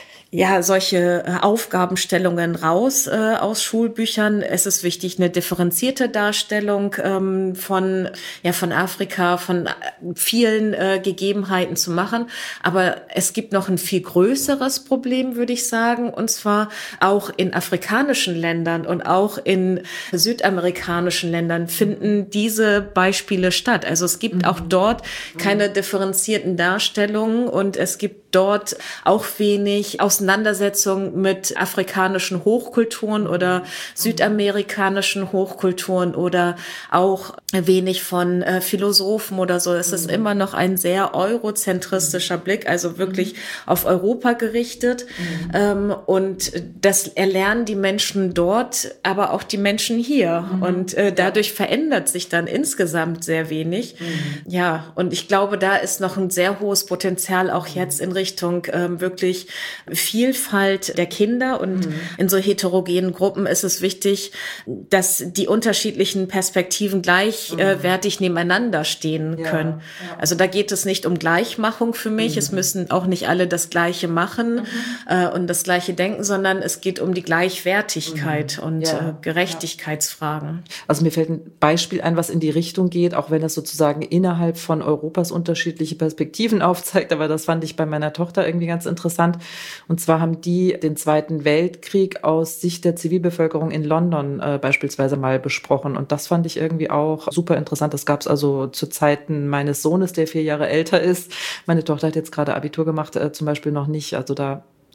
Aufgabenstellungen raus aus Schulbüchern. Es ist wichtig, eine differenzierte Darstellung von Afrika, von vielen Gegebenheiten zu machen. Aber es gibt noch ein viel größeres Problem, würde ich sagen, und zwar auch in afrikanischen Ländern und auch in südamerikanischen Ländern finden diese Beispiele statt. Also es gibt auch dort keine differenzierten Darstellungen und es gibt dort auch wenig Auseinandersetzung mit afrikanischen Hochkulturen oder südamerikanischen Hochkulturen oder auch wenig von Philosophen oder so. Es ist immer noch ein sehr eurozentristischer Blick, also wirklich auf Europa gerichtet. Und das erlernen die Menschen dort, aber auch die Menschen hier. Und dadurch verändert sich dann insgesamt sehr wenig. Ja, und ich glaube, da ist noch ein sehr hohes Potenzial auch jetzt in Richtung wirklich Vielfalt der Kinder und in so heterogenen Gruppen ist es wichtig, dass die unterschiedlichen Perspektiven gleichwertig nebeneinander stehen können. Ja. Also da geht es nicht um Gleichmachung für mich, es müssen auch nicht alle das Gleiche machen und das Gleiche denken, sondern es geht um die Gleichwertigkeit und Gerechtigkeitsfragen. Also mir fällt ein Beispiel ein, was in die Richtung geht, auch wenn das sozusagen innerhalb von Europas unterschiedliche Perspektiven aufzeigt, aber das fand ich bei meiner Tochter irgendwie ganz interessant. Und zwar haben die den Zweiten Weltkrieg aus Sicht der Zivilbevölkerung in London beispielsweise mal besprochen. Und das fand ich irgendwie auch super interessant. Das gab es also zu Zeiten meines Sohnes, der 4 Jahre älter ist. Meine Tochter hat jetzt gerade Abitur gemacht, zum Beispiel noch nicht. Also da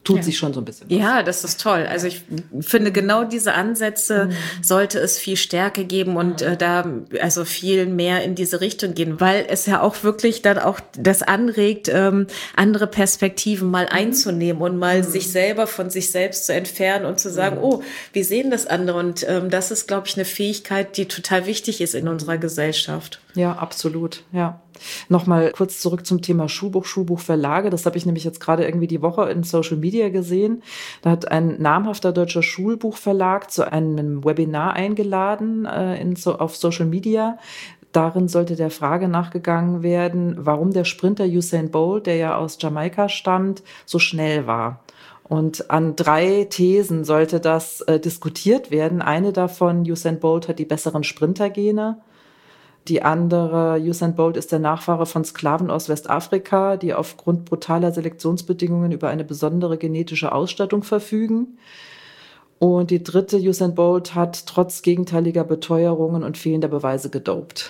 tut sich schon so ein bisschen was. Ja, das ist toll. Also ich finde, genau diese Ansätze sollte es viel stärker geben und da also viel mehr in diese Richtung gehen, weil es ja auch wirklich dann auch das anregt, andere Perspektiven mal einzunehmen und mal sich selber von sich selbst zu entfernen und zu sagen, oh, wie sehen das andere? Und das ist, glaube ich, eine Fähigkeit, die total wichtig ist in unserer Gesellschaft. Ja, absolut, ja. Nochmal kurz zurück zum Thema Schulbuchverlage. Das habe ich nämlich jetzt gerade irgendwie die Woche in Social Media gesehen. Da hat ein namhafter deutscher Schulbuchverlag zu einem Webinar eingeladen auf Social Media. Darin sollte der Frage nachgegangen werden, warum der Sprinter Usain Bolt, der ja aus Jamaika stammt, so schnell war. Und an 3 Thesen sollte das diskutiert werden. Eine davon, Usain Bolt hat die besseren Sprintergene. Die andere, Usain Bolt ist der Nachfahre von Sklaven aus Westafrika, die aufgrund brutaler Selektionsbedingungen über eine besondere genetische Ausstattung verfügen. Und die dritte, Usain Bolt hat trotz gegenteiliger Beteuerungen und fehlender Beweise gedopt.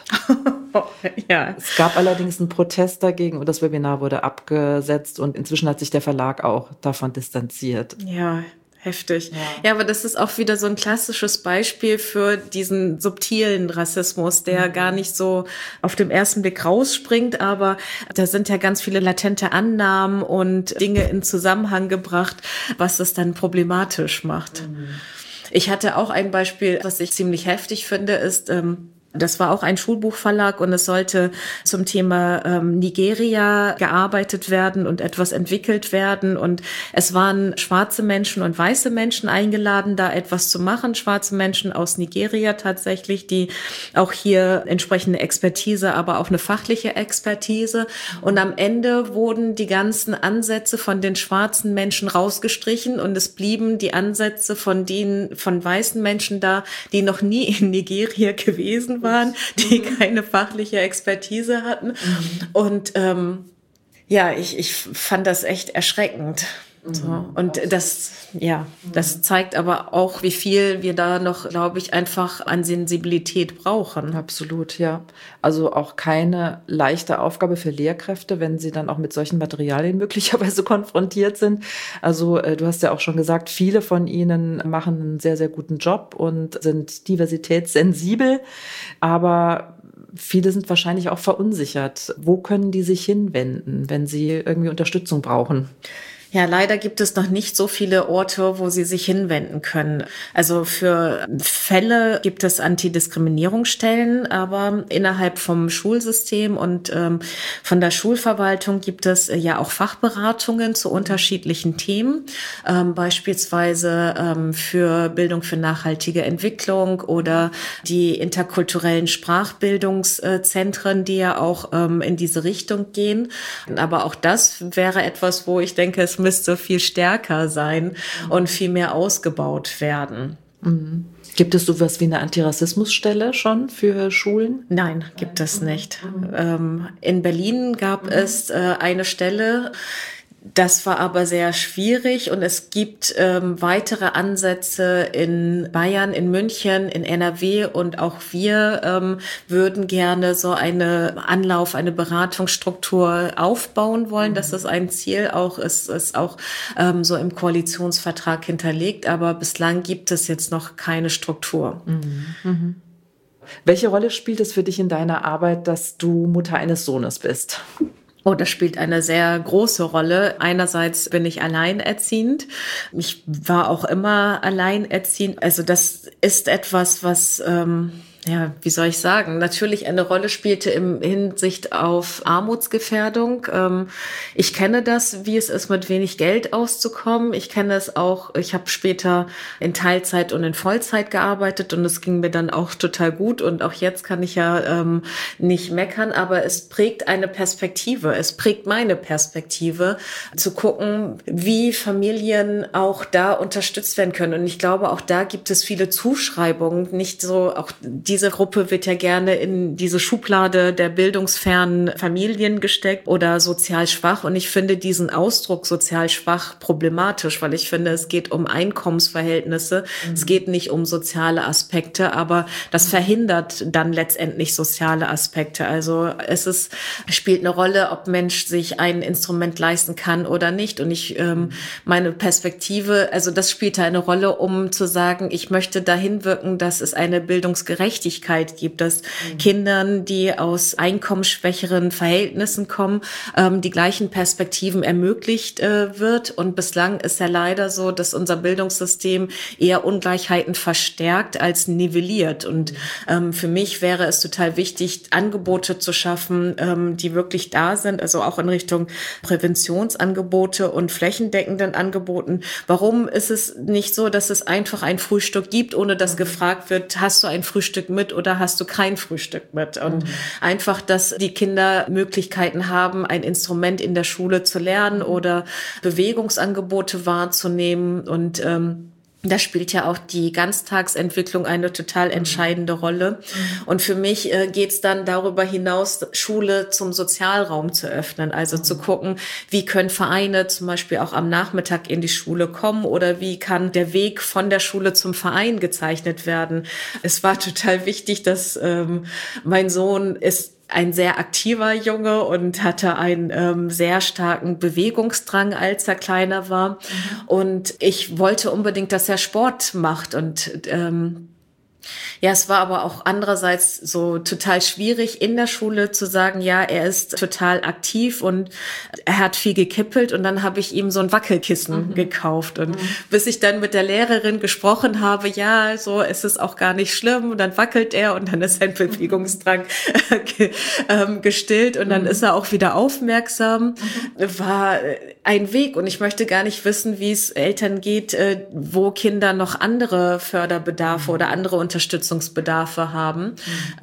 Ja. Es gab allerdings einen Protest dagegen und das Webinar wurde abgesetzt und inzwischen hat sich der Verlag auch davon distanziert. Ja. Heftig. Ja, aber das ist auch wieder so ein klassisches Beispiel für diesen subtilen Rassismus, der gar nicht so auf den ersten Blick rausspringt, aber da sind ja ganz viele latente Annahmen und Dinge in Zusammenhang gebracht, was es dann problematisch macht. Ich hatte auch ein Beispiel, was ich ziemlich heftig finde, ist, das war auch ein Schulbuchverlag und es sollte zum Thema Nigeria gearbeitet werden und etwas entwickelt werden. Und es waren schwarze Menschen und weiße Menschen eingeladen, da etwas zu machen. Schwarze Menschen aus Nigeria tatsächlich, die auch hier entsprechende Expertise, aber auch eine fachliche Expertise. Und am Ende wurden die ganzen Ansätze von den schwarzen Menschen rausgestrichen und es blieben die Ansätze von weißen Menschen da, die noch nie in Nigeria gewesen waren, die keine fachliche Expertise hatten. Und ich fand das echt erschreckend. So. Und das zeigt aber auch, wie viel wir da noch, glaube ich, einfach an Sensibilität brauchen. Absolut, ja. Also auch keine leichte Aufgabe für Lehrkräfte, wenn sie dann auch mit solchen Materialien möglicherweise konfrontiert sind. Also du hast ja auch schon gesagt, viele von ihnen machen einen sehr, sehr guten Job und sind diversitätssensibel, aber viele sind wahrscheinlich auch verunsichert. Wo können die sich hinwenden, wenn sie irgendwie Unterstützung brauchen? Ja, leider gibt es noch nicht so viele Orte, wo sie sich hinwenden können. Also für Fälle gibt es Antidiskriminierungsstellen, aber innerhalb vom Schulsystem und von der Schulverwaltung gibt es ja auch Fachberatungen zu unterschiedlichen Themen, beispielsweise für Bildung für nachhaltige Entwicklung oder die interkulturellen Sprachbildungszentren, die ja auch in diese Richtung gehen. Aber auch das wäre etwas, wo ich denke, es müsste viel stärker sein und viel mehr ausgebaut werden. Mhm. Gibt es sowas wie eine Antirassismusstelle schon für Schulen? Nein, gibt es nicht. In Berlin gab es eine Stelle. Das war aber sehr schwierig und es gibt weitere Ansätze in Bayern, in München, in NRW und auch wir würden gerne so eine Beratungsstruktur aufbauen wollen. Das ist ein Ziel, ist auch so im Koalitionsvertrag hinterlegt, aber bislang gibt es jetzt noch keine Struktur. Mhm. Welche Rolle spielt es für dich in deiner Arbeit, dass du Mutter eines Sohnes bist? Oh, das spielt eine sehr große Rolle. Einerseits bin ich alleinerziehend. Ich war auch immer alleinerziehend. Also das ist etwas, was, wie soll ich sagen, natürlich eine Rolle spielte im Hinsicht auf Armutsgefährdung. Ich kenne das, wie es ist, mit wenig Geld auszukommen. Ich kenne es auch, ich habe später in Teilzeit und in Vollzeit gearbeitet und es ging mir dann auch total gut und auch jetzt kann ich ja nicht meckern, aber es prägt eine Perspektive. Es prägt meine Perspektive, zu gucken, wie Familien auch da unterstützt werden können. Und ich glaube, auch da gibt es viele Zuschreibungen, nicht so auch diese Gruppe wird ja gerne in diese Schublade der bildungsfernen Familien gesteckt oder sozial schwach. Und ich finde diesen Ausdruck sozial schwach problematisch, weil ich finde, es geht um Einkommensverhältnisse. Es geht nicht um soziale Aspekte, aber das verhindert dann letztendlich soziale Aspekte. Also spielt eine Rolle, ob Mensch sich ein Instrument leisten kann oder nicht. Und meine Perspektive, also das spielt da eine Rolle, um zu sagen, ich möchte dahin wirken, dass es eine Bildungsgerechtigkeit gibt, dass Kindern, die aus einkommensschwächeren Verhältnissen kommen, die gleichen Perspektiven ermöglicht wird. Und bislang ist ja leider so, dass unser Bildungssystem eher Ungleichheiten verstärkt als nivelliert. Und für mich wäre es total wichtig, Angebote zu schaffen, die wirklich da sind, also auch in Richtung Präventionsangebote und flächendeckenden Angeboten. Warum ist es nicht so, dass es einfach ein Frühstück gibt, ohne dass gefragt wird, hast du ein Frühstück mit oder hast du kein Frühstück mit? Und einfach, dass die Kinder Möglichkeiten haben, ein Instrument in der Schule zu lernen oder Bewegungsangebote wahrzunehmen. Und da spielt ja auch die Ganztagsentwicklung eine total entscheidende Rolle. Und für mich geht's dann darüber hinaus, Schule zum Sozialraum zu öffnen. Also zu gucken, wie können Vereine zum Beispiel auch am Nachmittag in die Schule kommen oder wie kann der Weg von der Schule zum Verein gezeichnet werden. Es war total wichtig, dass mein Sohn ist ein sehr aktiver Junge und hatte einen sehr starken Bewegungsdrang, als er kleiner war. Und ich wollte unbedingt, dass er Sport macht. Und ja, es war aber auch andererseits so total schwierig in der Schule zu sagen, ja, er ist total aktiv und er hat viel gekippelt und dann habe ich ihm so ein Wackelkissen gekauft und bis ich dann mit der Lehrerin gesprochen habe, ja, so ist es auch gar nicht schlimm und dann wackelt er und dann ist sein Bewegungsdrang gestillt und dann ist er auch wieder aufmerksam, war ein Weg und ich möchte gar nicht wissen, wie es Eltern geht, wo Kinder noch andere Förderbedarfe oder andere Unterstützungsbedarfe haben.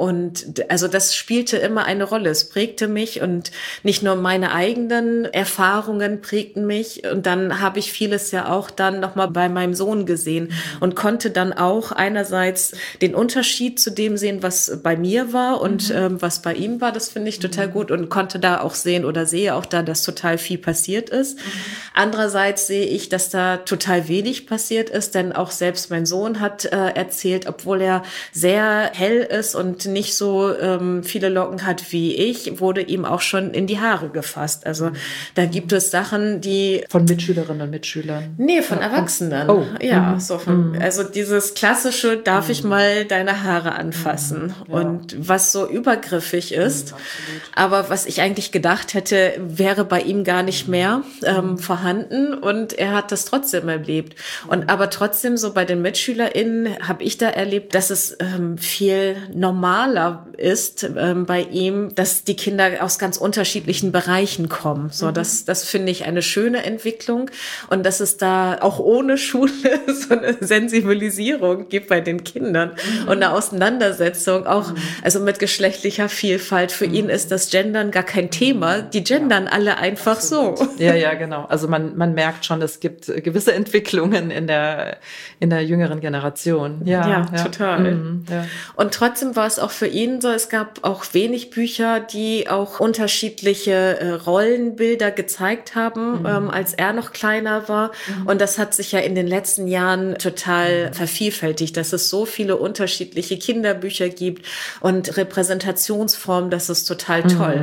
Und also das spielte immer eine Rolle. Es prägte mich und nicht nur meine eigenen Erfahrungen prägten mich. Und dann habe ich vieles ja auch dann nochmal bei meinem Sohn gesehen und konnte dann auch einerseits den Unterschied zu dem sehen, was bei mir war und was bei ihm war. Das finde ich total gut und konnte da auch sehen oder sehe auch da, dass total viel passiert ist. Andererseits sehe ich, dass da total wenig passiert ist, denn auch selbst mein Sohn hat erzählt, obwohl er sehr hell ist und nicht so viele Locken hat wie ich, wurde ihm auch schon in die Haare gefasst. Also da gibt es Sachen, die... Von Mitschülerinnen und Mitschülern? Nee, von Erwachsenen. Oh. Ja, so also dieses klassische, darf ich mal deine Haare anfassen? Ja. Und was so übergriffig ist, aber was ich eigentlich gedacht hätte, wäre bei ihm gar nicht mehr vorhanden und er hat das trotzdem erlebt. Und aber trotzdem so bei den MitschülerInnen habe ich da erlebt, dass es viel normaler ist bei ihm, dass die Kinder aus ganz unterschiedlichen Bereichen kommen. So, das finde ich eine schöne Entwicklung und dass es da auch ohne Schule so eine Sensibilisierung gibt bei den Kindern und eine Auseinandersetzung auch, also mit geschlechtlicher Vielfalt. Für ihn ist das Gendern gar kein Thema. Die gendern alle einfach so. Ja, genau. Also man merkt schon, es gibt gewisse Entwicklungen in der jüngeren Generation. Ja, total. Ja. Und trotzdem war es auch für ihn so, es gab auch wenig Bücher, die auch unterschiedliche Rollenbilder gezeigt haben, als er noch kleiner war. Und das hat sich ja in den letzten Jahren total vervielfältigt, dass es so viele unterschiedliche Kinderbücher gibt und Repräsentationsformen, das ist total toll.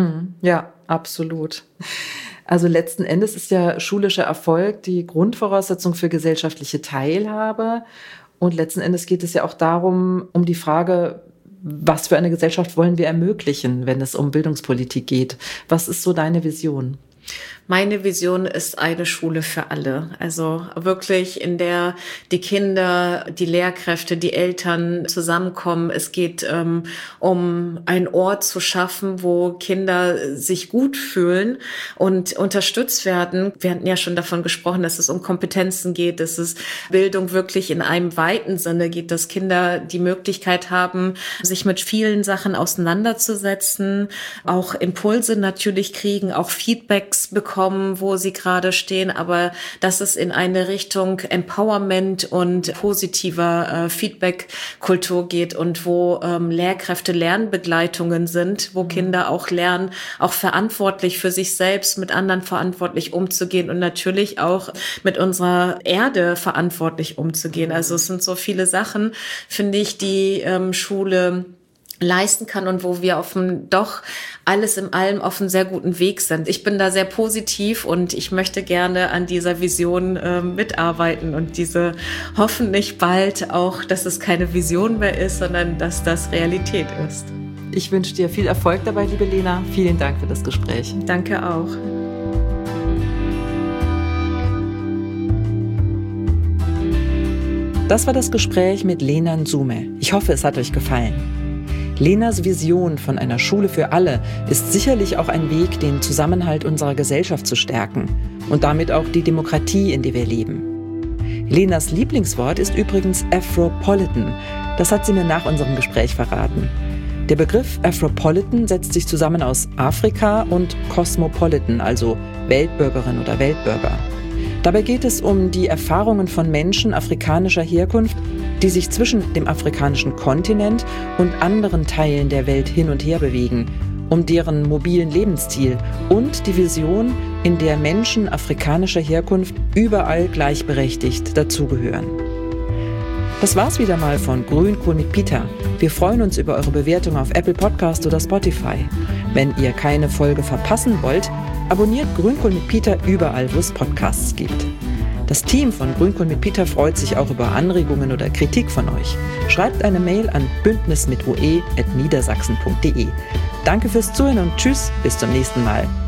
Ja, absolut. Also letzten Endes ist ja schulischer Erfolg die Grundvoraussetzung für gesellschaftliche Teilhabe. Und letzten Endes geht es ja auch darum, um die Frage, was für eine Gesellschaft wollen wir ermöglichen, wenn es um Bildungspolitik geht? Was ist so deine Vision? Meine Vision ist eine Schule für alle. Also wirklich, in der die Kinder, die Lehrkräfte, die Eltern zusammenkommen. Es geht um einen Ort zu schaffen, wo Kinder sich gut fühlen und unterstützt werden. Wir hatten ja schon davon gesprochen, dass es um Kompetenzen geht, dass es Bildung wirklich in einem weiten Sinne geht, dass Kinder die Möglichkeit haben, sich mit vielen Sachen auseinanderzusetzen, auch Impulse natürlich kriegen, auch Feedbacks bekommen bekommen, wo sie gerade stehen, aber dass es in eine Richtung Empowerment und positiver Feedback-Kultur geht und wo Lehrkräfte Lernbegleitungen sind, wo Kinder auch lernen, auch verantwortlich für sich selbst, mit anderen verantwortlich umzugehen und natürlich auch mit unserer Erde verantwortlich umzugehen. Also es sind so viele Sachen, finde ich, die Schule leisten kann und wo wir doch alles in allem auf einem sehr guten Weg sind. Ich bin da sehr positiv und ich möchte gerne an dieser Vision mitarbeiten und diese hoffentlich bald auch, dass es keine Vision mehr ist, sondern dass das Realität ist. Ich wünsche dir viel Erfolg dabei, liebe Lena. Vielen Dank für das Gespräch. Danke auch. Das war das Gespräch mit Lena Nzume. Ich hoffe, es hat euch gefallen. Lenas Vision von einer Schule für alle ist sicherlich auch ein Weg, den Zusammenhalt unserer Gesellschaft zu stärken und damit auch die Demokratie, in der wir leben. Lenas Lieblingswort ist übrigens Afropolitan. Das hat sie mir nach unserem Gespräch verraten. Der Begriff Afropolitan setzt sich zusammen aus Afrika und Cosmopolitan, also Weltbürgerin oder Weltbürger. Dabei geht es um die Erfahrungen von Menschen afrikanischer Herkunft, die sich zwischen dem afrikanischen Kontinent und anderen Teilen der Welt hin und her bewegen, um deren mobilen Lebensstil und die Vision, in der Menschen afrikanischer Herkunft überall gleichberechtigt dazugehören. Das war's wieder mal von Grünkohl mit Peter. Wir freuen uns über eure Bewertung auf Apple Podcast oder Spotify. Wenn ihr keine Folge verpassen wollt, abonniert Grünkohl mit Peter überall, wo es Podcasts gibt. Das Team von Grünkohl mit Peter freut sich auch über Anregungen oder Kritik von euch. Schreibt eine Mail an bündnismitoe@niedersachsen.de. Danke fürs Zuhören und tschüss, bis zum nächsten Mal.